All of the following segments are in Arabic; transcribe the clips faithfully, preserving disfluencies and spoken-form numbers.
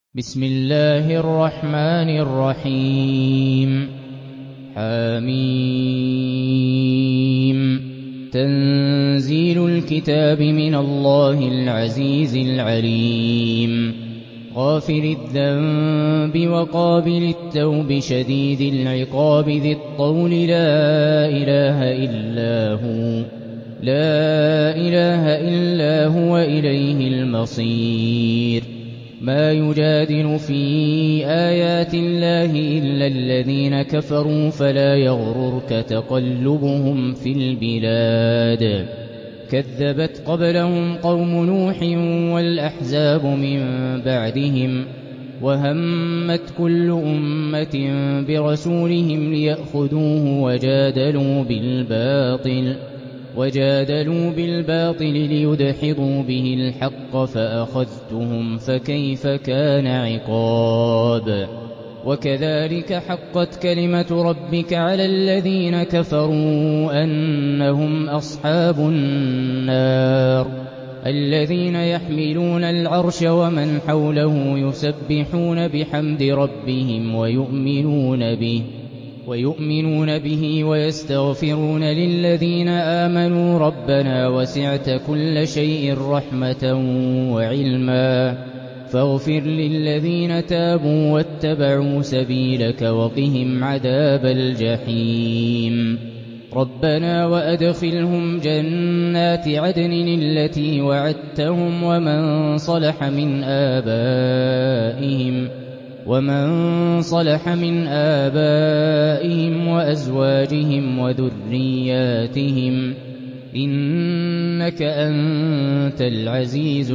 بسم الله الرحمن الرحيم حميم تنزيل الكتاب من الله العزيز العليم غافر الذنب وقابل التوب شديد العقاب ذي الطول لا إله إلا هو لا إله إلا هو إليه المصير ما يجادل في آيات الله إلا الذين كفروا فلا يغررك تقلبهم في البلاد كذبت قبلهم قوم نوح والأحزاب من بعدهم وهمت كل أمة برسولهم ليأخذوه وجادلوا بالباطل وجادلوا بالباطل ليدحضوا به الحق فأخذتهم فكيف كان عقاب وكذلك حقت كلمة ربك على الذين كفروا أنهم أصحاب النار الذين يحملون العرش ومن حوله يسبحون بحمد ربهم ويؤمنون به ويؤمنون به ويستغفرون للذين آمنوا ربنا وسعت كل شيء رحمة وعلما فاغفر للذين تابوا واتبعوا سبيلك وقهم عذاب الجحيم ربنا وأدخلهم جنات عدن التي وعدتهم ومن صلح من آبائهم ومن صلح من آبائهم وأزواجهم وذرياتهم إنك أنت العزيز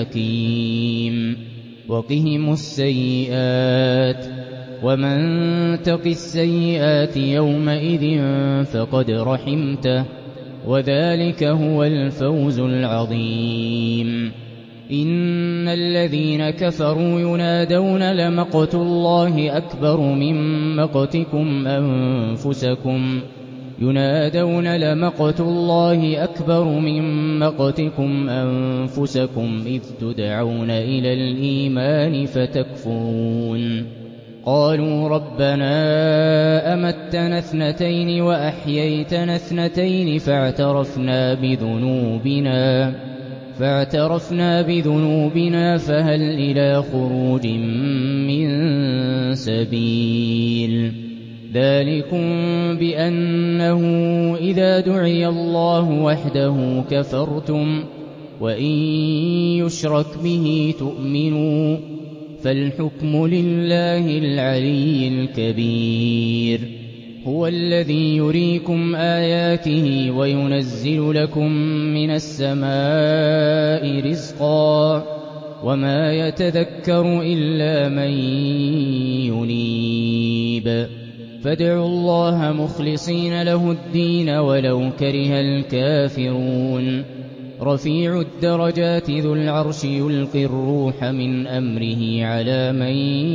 الحكيم وقهم السيئات ومن تق السيئات يومئذ فقد رحمته وذلك هو الفوز العظيم إن الذين كفروا ينادون لمقت الله أكبر من مقتكم أنفسكم ينادون لمقت الله أكبر من مقتكم أنفسكم إذ تدعون إلى الإيمان فتكفرون قالوا ربنا أمتنا اثنتين وأحييتنا اثنتين فاعترفنا بذنوبنا فاعترفنا بذنوبنا فهل إلى خروج من سبيل ذلكم بأنه إذا دعي الله وحده كفرتم وإن يشرك به تؤمنوا فالحكم لله العلي الكبير هو الذي يريكم آياته وينزل لكم من السماء رزقا وما يتذكر إلا من ينيب فادعوا الله مخلصين له الدين ولو كره الكافرون رفيع الدرجات ذو العرش يلقي الروح من أمره على من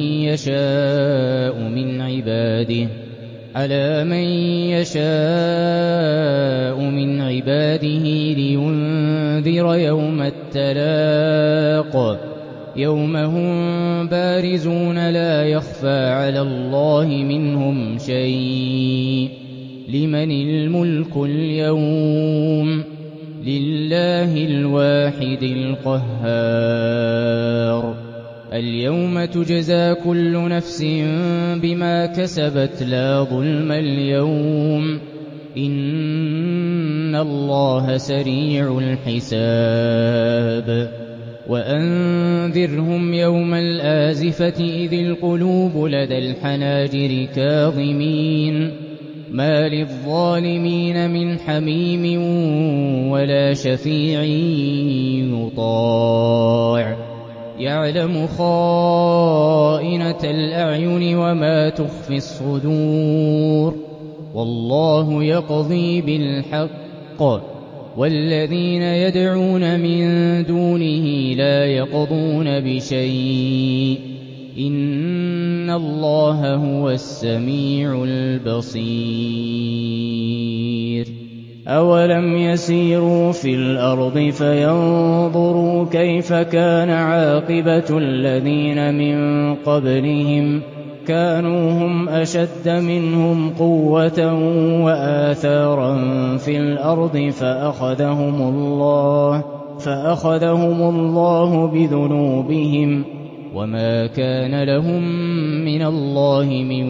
يشاء من عباده على من يشاء من عباده لينذر يوم التلاق يوم هم بارزون لا يخفى على الله منهم شيء لمن الملك اليوم لله الواحد القهار اليوم تجزى كل نفس بما كسبت لا ظلم اليوم إن الله سريع الحساب وأنذرهم يوم الآزفة إذ القلوب لدى الحناجر كاظمين ما للظالمين من حميم ولا شفيع يطاع يعلم خائنة الأعين وما تخفي الصدور والله يقضي بالحق والذين يدعون من دونه لا يقضون بشيء إن الله هو السميع البصير أَوَلَمْ يَسِيرُوا فِي الْأَرْضِ فَيَنظُرُوا كَيْفَ كَانَ عَاقِبَةُ الَّذِينَ مِن قَبْلِهِمْ كَانُوا هُمْ أَشَدَّ مِنْهُمْ قُوَّةً وَآثَارًا فِي الْأَرْضِ فَأَخَذَهُمُ اللَّهُ فَأَخَذَهُمُ اللَّهُ بِذُنُوبِهِمْ وَمَا كَانَ لَهُم مِّنَ اللَّهِ مِن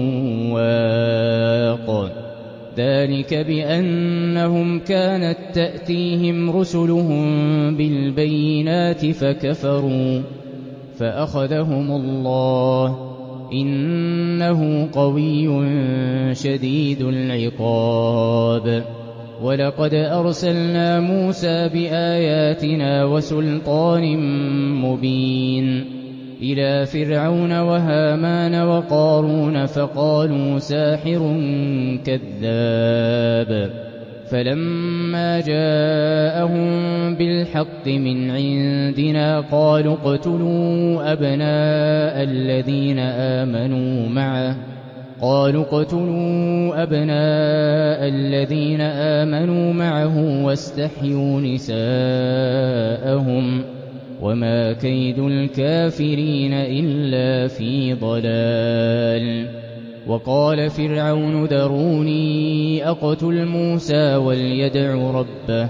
وَاقٍ ذَلِكَ بِأَنَّهُمْ كَانَت تَّأْتِيهِمْ رُسُلُهُم بِالْبَيِّنَاتِ فَكَفَرُوا فَأَخَذَهُمُ اللَّهُ إِنَّهُ قَوِيٌّ شَدِيدُ الْعِقَابِ. وَلَقَدْ أَرْسَلْنَا مُوسَىٰ بِآيَاتِنَا وَسُلْطَانٍ مُّبِينٍ إِلَىٰ فِرْعَوْنَ وَهَامَانَ وَقَارُونَ فَقَالُوا سَاحِرٌ كَذَّابٌ فَلَمَّا جَاءَهُم بِالْحَقِّ مِنْ عِندِنَا قَالُوا اقْتُلُوا أَبْنَاءَ الَّذِينَ آمَنُوا مَعَهُ قالوا اقتلوا أبناء الذين آمنوا معه واستحيوا نساءهم وما كيد الكافرين إلا في ضلال. وقال فرعون ذروني أقتل موسى وليدع ربه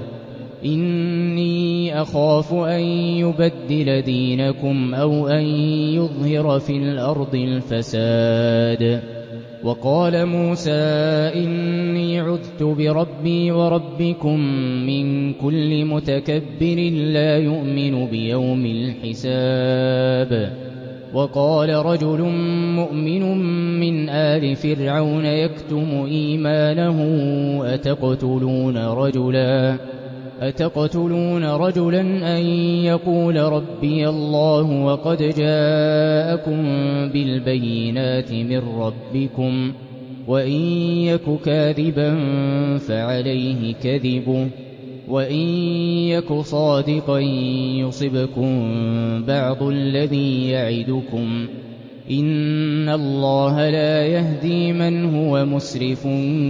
إني أخاف أن يبدل دينكم أو أن يظهر في الأرض الفساد. وقال موسى إني عذت بربي وربكم من كل متكبر لا يؤمن بيوم الحساب. وقال رجل مؤمن من آل فرعون يكتم إيمانه أتقتلون رجلا أتقتلون رجلا أن يقول ربي الله وقد جاءكم بالبينات من ربكم وإن يك كاذبا فعليه كذبه وإن يك صادقا يصبكم بعض الذي يعدكم إن الله لا يهدي من هو مسرف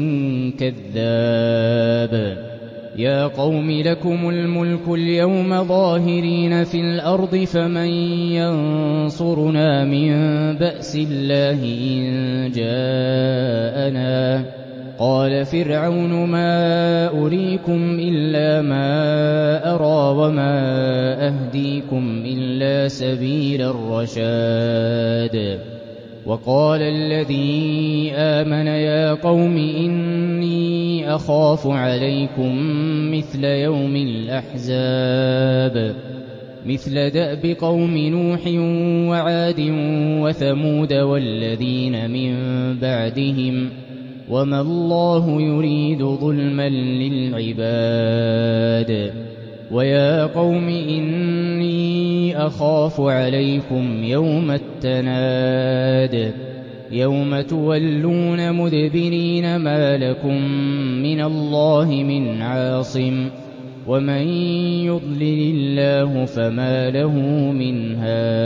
كذاب. يا قوم لكم الملك اليوم ظاهرين في الأرض فمن ينصرنا من بأس الله إن جاءنا. قال فرعون ما أريكم إلا ما أرى وما أهديكم إلا سبيل الرشاد. وقال الذي آمن يا قوم إني أخاف عليكم مثل يوم الأحزاب مثل دأب قوم نوح وعاد وثمود والذين من بعدهم وما الله يريد ظلما للعباد. ويا قوم إني أخاف عليكم يوم التناد يوم تولون مدبرين ما لكم من الله من عاصم ومن يضلل الله فما له من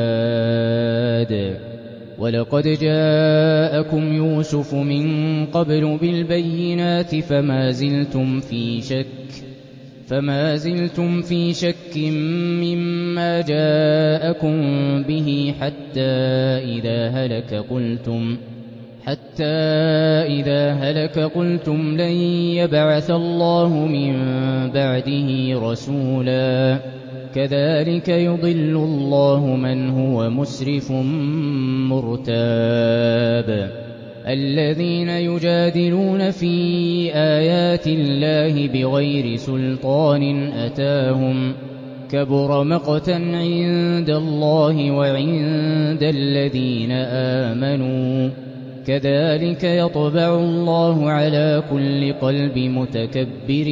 هاد. ولقد جاءكم يوسف من قبل بالبينات فما زلتم في شك فما زلتم في شك مما جاءكم به حتى إذا هلك قلتم حتى إذا هلك قلتم لن يبعث الله من بعده رسولا كذلك يضل الله من هو مسرف مرتاب. الذين يجادلون في آيات الله بغير سلطان أتاهم كبر مقتا عند الله وعند الذين آمنوا كذلك يطبع الله على كل قلب متكبر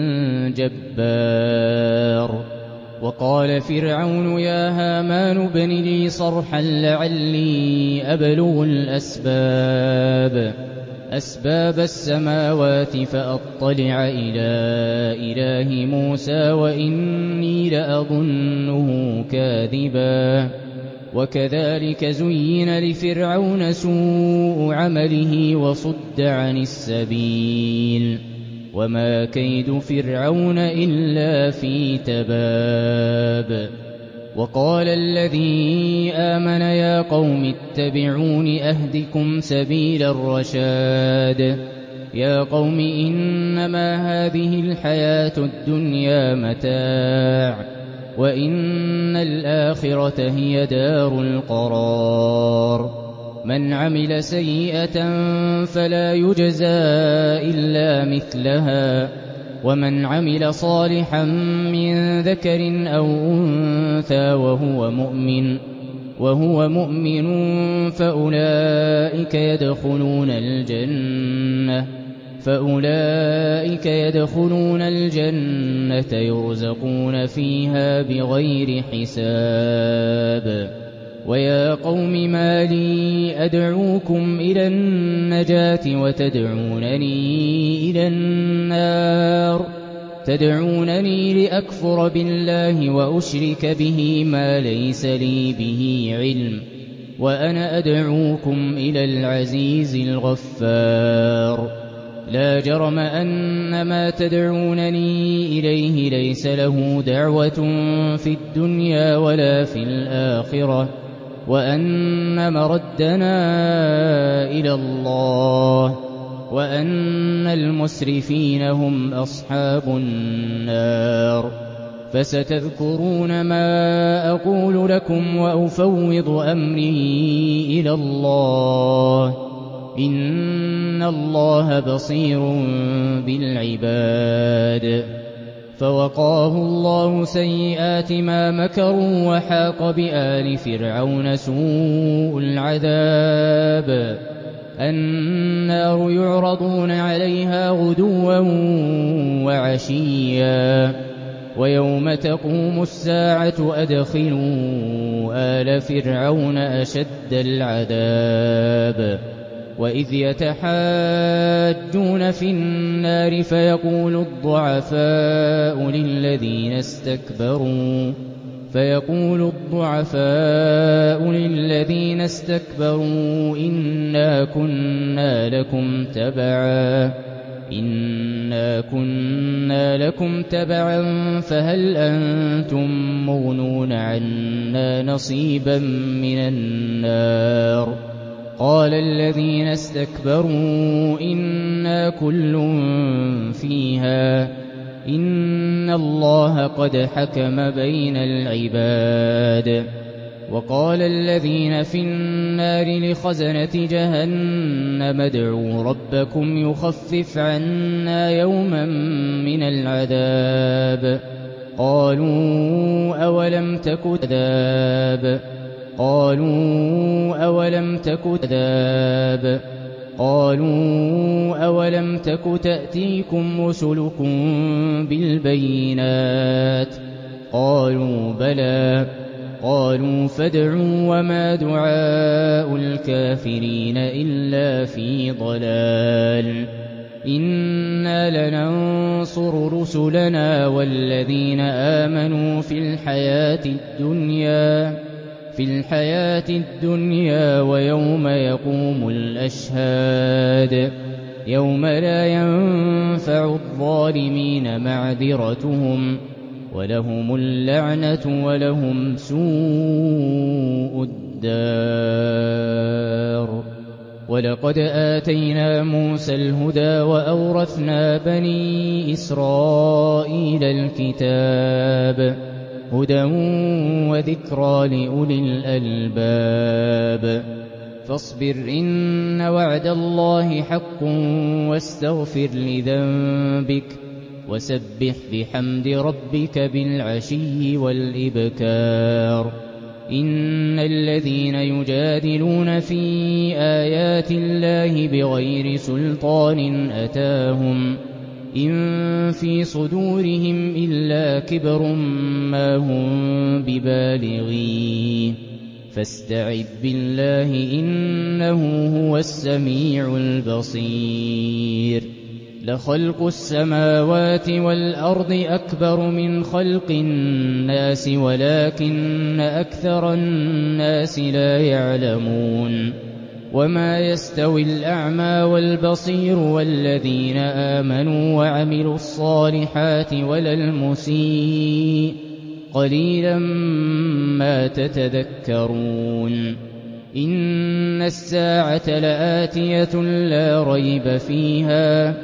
جبار. وقال فرعون يا هامان ابن لي صرحا لعلي أبلغ الأسباب أسباب السماوات فأطلع إلى إله موسى وإني لأظنه كاذبا. وكذلك زين لفرعون سوء عمله وصد عن السبيل وما كيد فرعون إلا في تباب. وقال الذي آمن يا قوم اتبعون أهدكم سبيل الرشاد. يا قوم إنما هذه الحياة الدنيا متاع وإن الآخرة هي دار القرار. من عمل سيئة فلا يجزى إلا مثلها ومن عمل صالحا من ذكر أو أنثى وهو مؤمن وهو مؤمن فأولئك يدخلون الجنة فأولئك يدخلون الجنة يرزقون فيها بغير حساب. ويا قوم ما لي أدعوكم إلى النجاة وتدعونني إلى النار تدعونني لأكفر بالله وأشرك به ما ليس لي به علم وأنا أدعوكم إلى العزيز الغفار. لا جرم أن ما تدعونني إليه ليس له دعوة في الدنيا ولا في الآخرة وأن مردنا إلى الله وأن المسرفين هم أصحاب النار. فستذكرون ما أقول لكم وأفوض أمري إلى الله إن الله بصير بالعباد. فوقاه الله سيئات ما مكروا وحاق بآل فرعون سوء العذاب. النار يعرضون عليها غدوا وعشيا ويوم تقوم الساعة أدخلوا آل فرعون أشد العذاب. وإذ يتحاجون في النار فيقول الضعفاء للذين استكبروا فيقول الضعفاء للذين استكبروا إنا كنا لكم تبعا إنا كنا لكم تبعا فهل أنتم مغنون عنا نصيبا من النار. قال الذين استكبروا إنا كل فيها إن الله قد حكم بين العباد. وقال الذين في النار لخزنة جهنم ادعوا ربكم يخفف عنا يوما من العذاب. قالوا أولم تك عذاب قالوا أولم تك عذاب قالوا أولم تك تأتيكم رسلكم بالبينات قالوا بلى قالوا فادعوا وما دعاء الكافرين إلا في ضلال. إنا لننصر رسلنا والذين آمنوا في الحياة الدنيا في الحياة الدنيا ويوم يقوم الأشهاد يوم لا ينفع الظالمين معذرتهم ولهم اللعنة ولهم سوء الدار. ولقد آتينا موسى الهدى وأورثنا بني إسرائيل الكتاب هدى وذكرى لأولي الألباب. فاصبر إن وعد الله حق واستغفر لذنبك وسبح بحمد ربك بالعشي والإبكار. إن الذين يجادلون في آيات الله بغير سلطان أتاهم إن في صدورهم إلا كبر ما هم ببالغيه فاستعذ بالله إنه هو السميع البصير. لخلق السماوات والأرض أكبر من خلق الناس ولكن أكثر الناس لا يعلمون. وما يستوي الأعمى والبصير والذين آمنوا وعملوا الصالحات ولا المسيء قليلا ما تتذكرون إن الساعة لآتية لا ريب فيها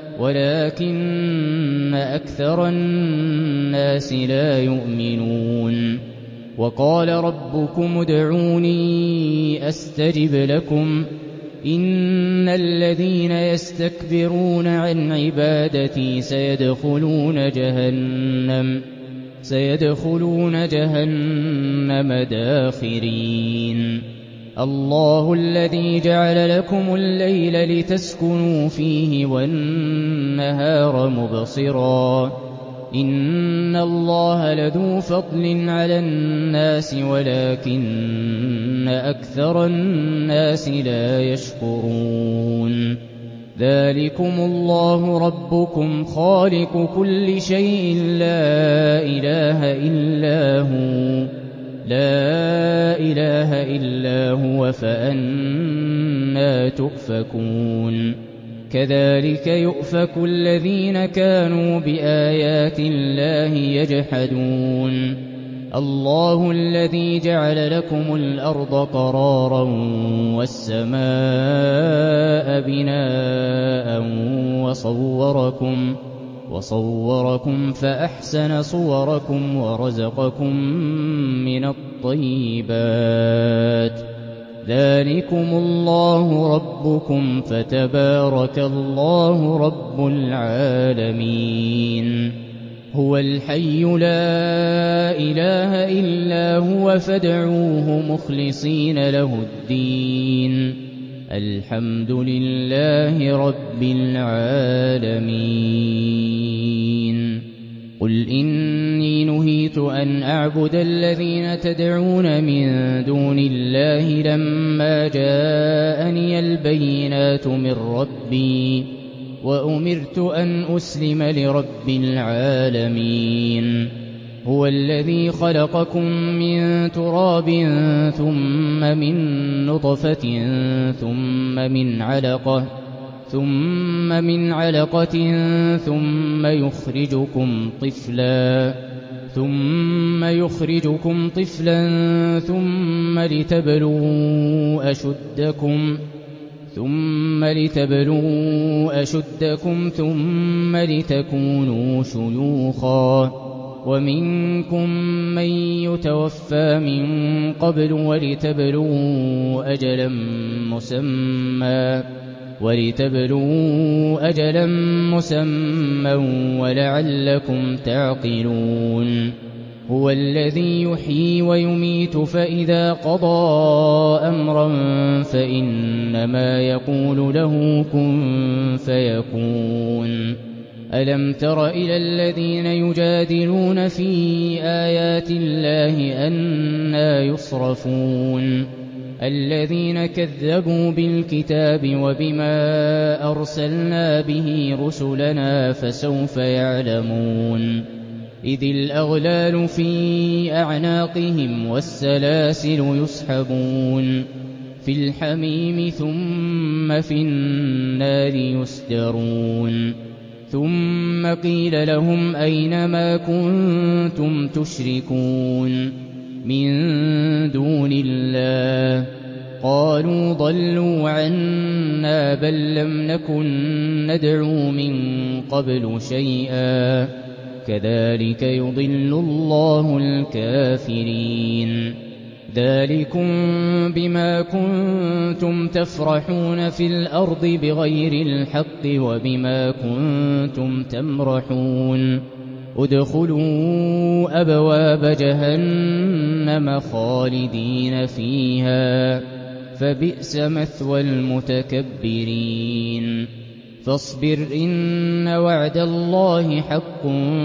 ولكن أكثر الناس لا يؤمنون وقال ربكم ادعوني أستجب لكم إن الذين يستكبرون عن عبادتي سيدخلون جهنم سيدخلون جهنم داخرين الله الذي جعل لكم الليل لتسكنوا فيه والنهار مبصرا إن الله لذو فضل على الناس ولكن أكثر الناس لا يشكرون ذلكم الله ربكم خالق كل شيء لا إله إلا هو لا إله إلا هو فأنى تؤفكون كذلك يؤفك الذين كانوا بآيات الله يجحدون الله الذي جعل لكم الأرض قرارا والسماء بناء وصوركم وصوركم فأحسن صوركم ورزقكم من الطيبات ذلكم الله ربكم فتبارك الله رب العالمين هو الحي لا إله إلا هو فادعوه مخلصين له الدين الحمد لله رب العالمين قل إني نهيت أن أعبد الذين تدعون من دون الله لما جاءني البينات من ربي وأمرت أن أسلم لرب العالمين هو الذي خلقكم من تراب ثم من نطفة ثم من علقة ثم من علقة ثم يخرجكم طفلا ثم يخرجكم طفلا ثم لتبلغوا أشدكم ثم لتبلغوا أشدكم ثم لتكونوا شيوخا ومنكم من يتوفى من قبل ولتبلغوا أجلا مسمى ولتبلغوا أجلا مسمى ولعلكم تعقلون هو الذي يحيي ويميت فإذا قضى أمرا فإنما يقول له كن فيكون ألم تر إلى الذين يجادلون في آيات الله أنى يصرفون الذين كذبوا بالكتاب وبما أرسلنا به رسلنا فسوف يعلمون إذ الأغلال في أعناقهم والسلاسل يسحبون في الحميم ثم في النار يسجرون ثم قيل لهم أين ما كنتم تشركون من دون الله قالوا ضلوا عنا بل لم نكن ندعو من قبل شيئا كذلك يضل الله الكافرين ذلكم بما كنتم تفرحون في الأرض بغير الحق وبما كنتم تمرحون ادخلوا أبواب جهنم خالدين فيها فبئس مثوى المتكبرين فاصبر إن وعد الله حق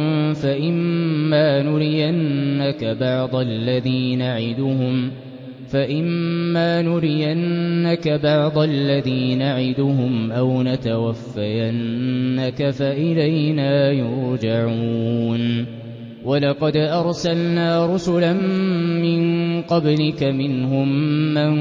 فإما نرينك بعض الذي نعدهم فإما نرينك بعض الذي نعدهم أو نتوفينك فإلينا يرجعون ولقد أرسلنا رسلا من قبلك منهم من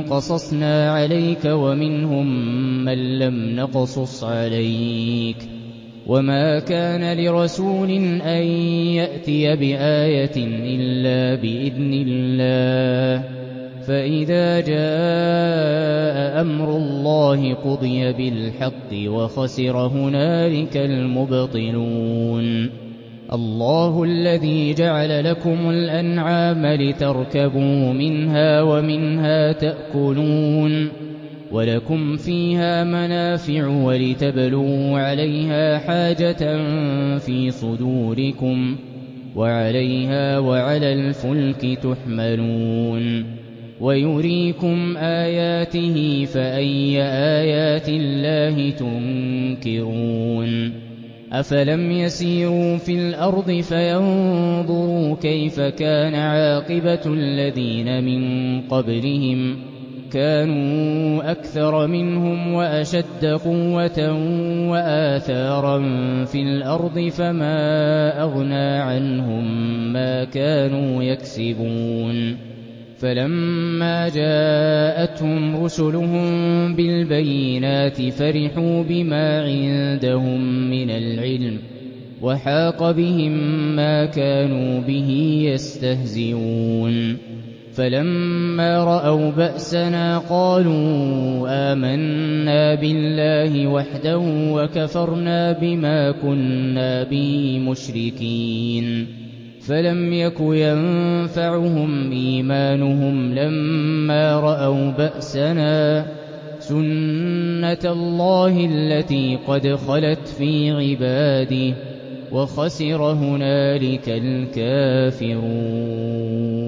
قصصنا عليك ومنهم من لم نقصص عليك وما كان لرسول أن يأتي بآية إلا بإذن الله فإذا جاء أمر الله قضي بالحق وخسر هنالك المبطلون الله الذي جعل لكم الأنعام لتركبوا منها ومنها تأكلون ولكم فيها منافع ولتبلغوا عليها حاجة في صدوركم وعليها وعلى الفلك تحملون ويريكم آياته فأي آيات الله تنكرون أفلم يسيروا في الأرض فينظروا كيف كان عاقبة الذين من قبلهم كانوا أكثر منهم وأشد قوة وآثارا في الأرض فما أغنى عنهم ما كانوا يكسبون فلما جاءتهم رسلهم بالبينات فرحوا بما عندهم من العلم وحاق بهم ما كانوا به يستهزئون فلما رأوا بأسنا قالوا آمنا بالله وحده وكفرنا بما كنا به مشركين فلم يك ينفعهم إيمانهم لما رأوا بأسنا سنة الله التي قد خلت في عباده وخسر هنالك الكافرون